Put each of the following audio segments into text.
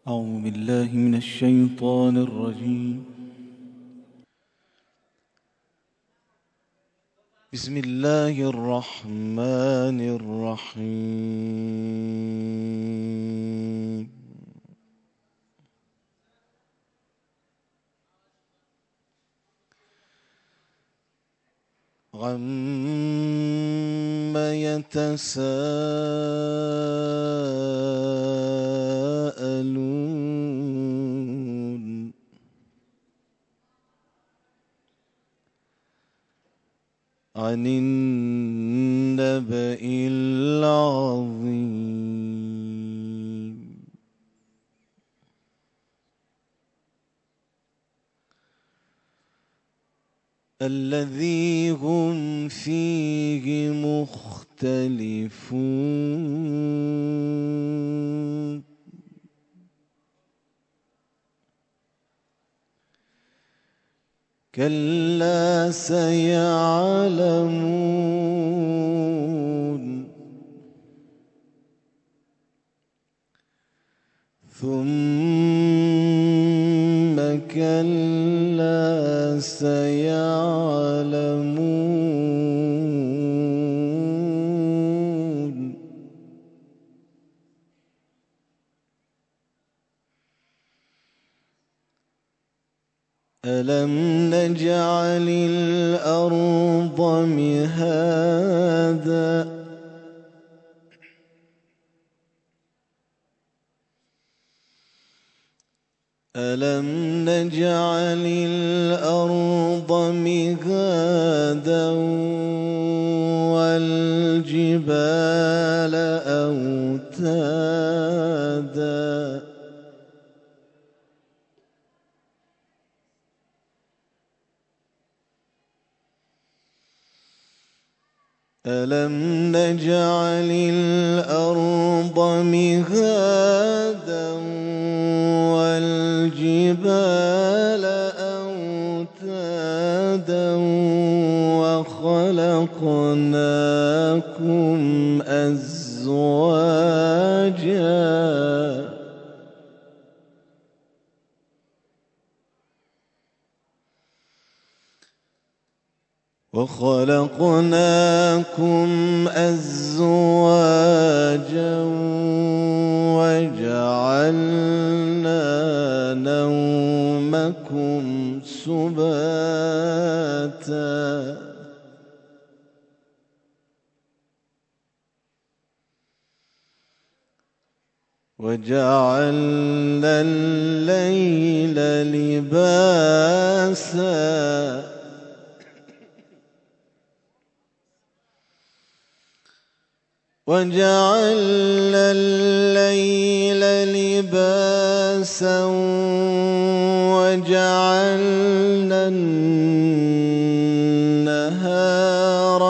أعوذ بالله من الشيطان الرجيم. بسم الله الرحمن الرحيم. عَمَّ يتساءلون عن النبأ العظيم الذي هم فيه مختلفون كلا سيعلمون ثم كلا سيعلمون ألم نجعل الأرض مهادا ألم نجعل الأرض مهادا والجبال أوتادا ألم نجعل الأرض مهادا والجبال أوتادا وخلقناكم أزواجا وجعلنا نومكم سباتا وجعلنا الليل لباسا وجعلنا الليل لباسا وجعلنا النهار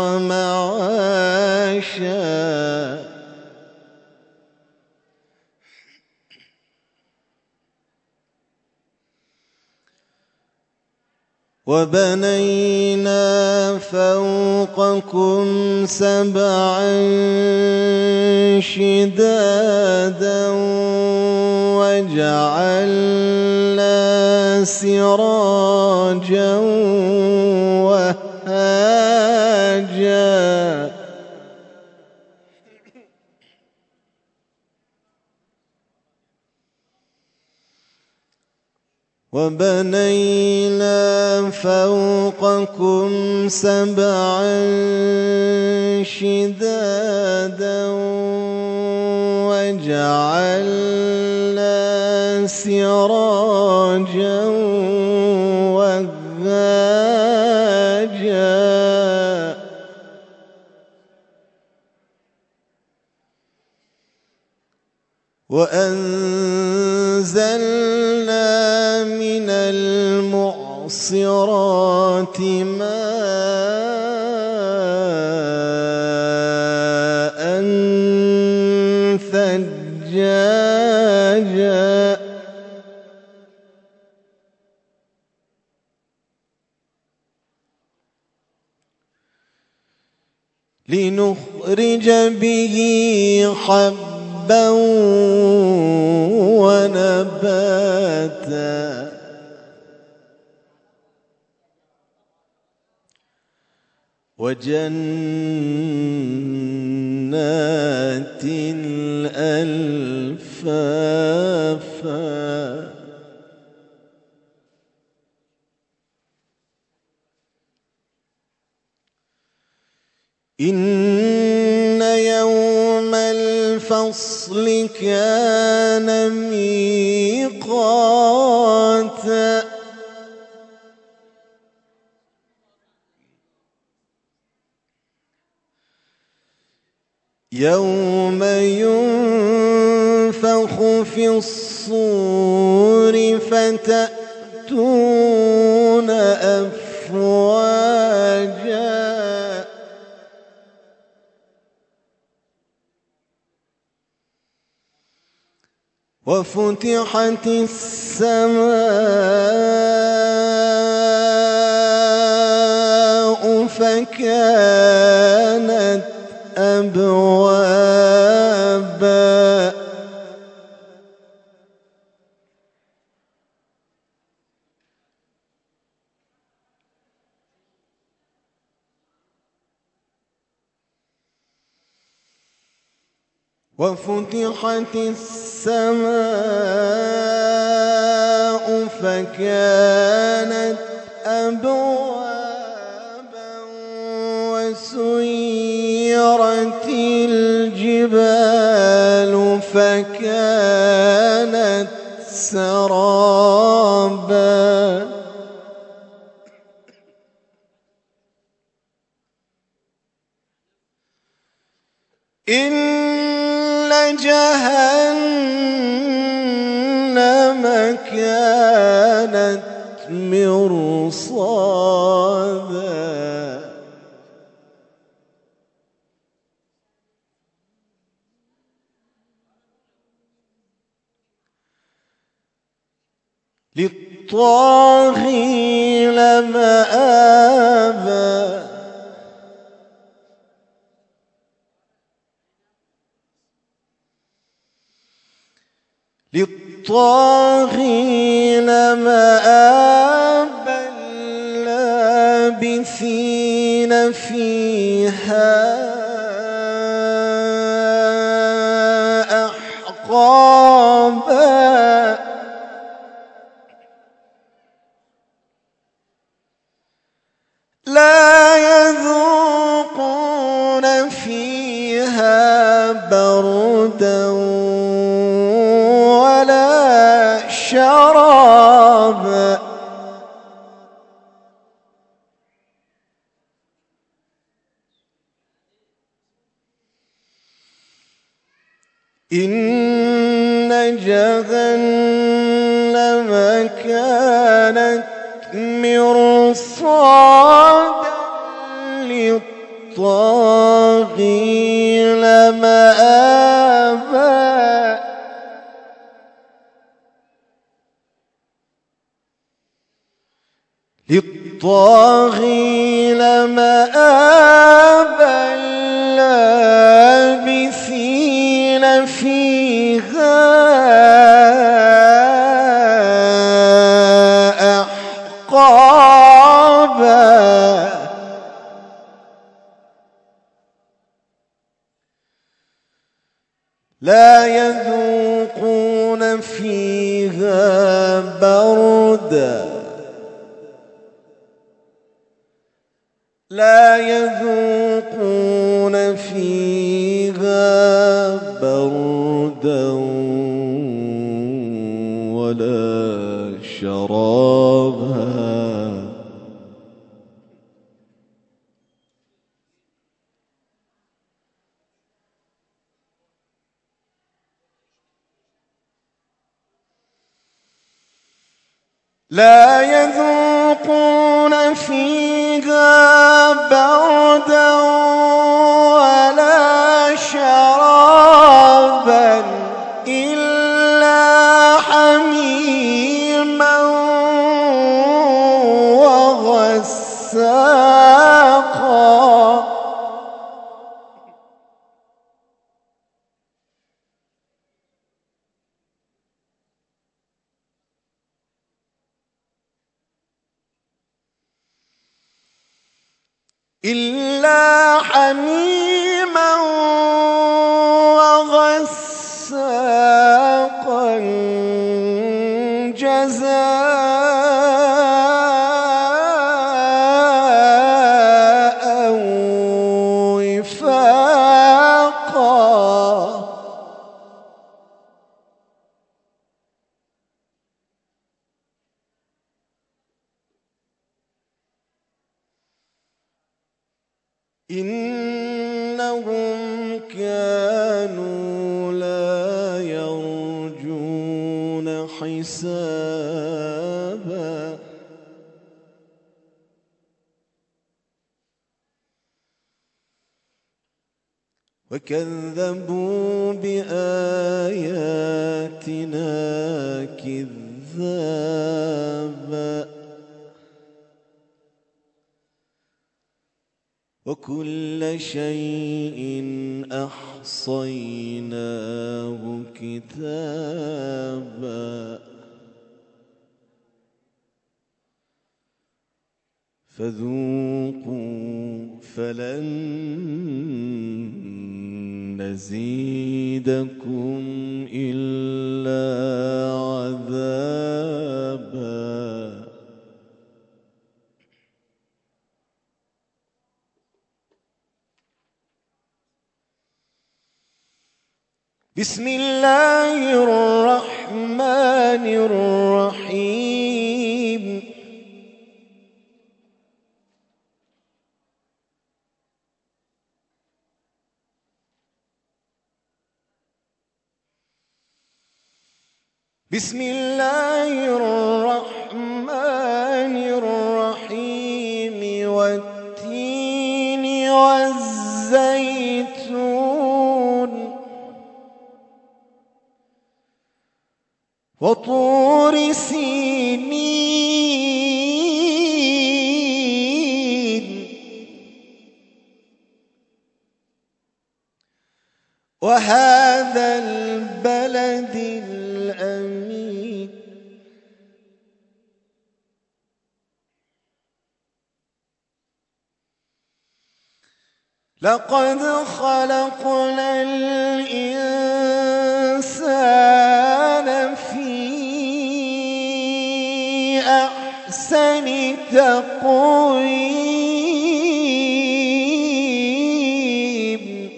معاشا وبنينا فوقكم سبعا شدادا وجعلنا سراجا وهاجا وبنينا فوقكم سبعا شدادا وجعلنا سراجا وهاجا وأنزلنا من المعصرات ماء ثجاجا لنخرج به حبا ونباتا وجنات ألفافا إن يوم الفصل كان ميقاتا يوم ينفخ في الصور فتأتون أفواجا وفتحت السماء فكانت أبوابا وفتحت السماء فكانت أبوابا وسيرت الجبال فكانت سرابا إن جهنم كانت مرصادا للطاغين مآبا للطاغين مآبا لابثين فيها أحقابا لا يذوقون فيها بردا ولا شرابا إن جهنم كانت مرصادا للطاغين مآبا للطاغين مآبا لابثين فيها أحقابا لا يذوقون فيها بردا لا يذوقون فيها بردا ولا شرابا لا يذوقون فيها بردا ولا شرابا إلا حميما وغساقا إلا حميما وغساقا جزاء وفاقا. إنهم كانوا لا يرجون حسابا وكذبوا بآياتنا كذابا وكل شيء أحصيناه كتابا فذوقوا فلن نزيدكم إلا عذابا. بسم الله الرحمن الرحيم. بسم الله الرحمن الرحيم والتين والزيتون وطور سينين وهذا البلد الأمين. لقد خلقنا الإنسان في أحسن تقويم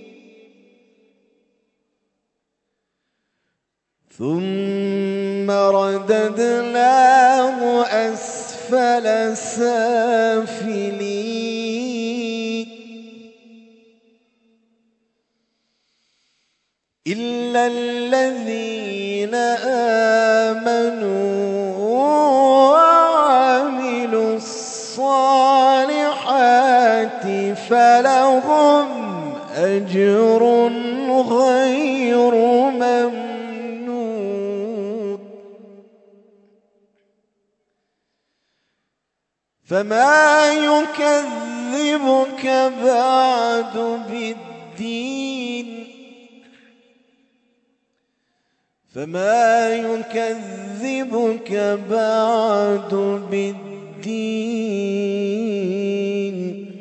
ثم رددناه أسفل سافلين إلا الذين آمنوا وعملوا الصالحات فلهم أجر غير ممنون. فما يكذبك بعد بالدين فما يكذبك بعد بالدين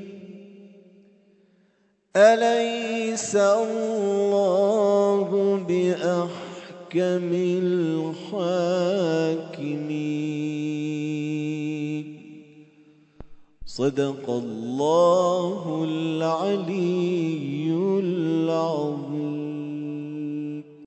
أليس الله بأحكم الحاكمين. صدق الله العلي العظيم.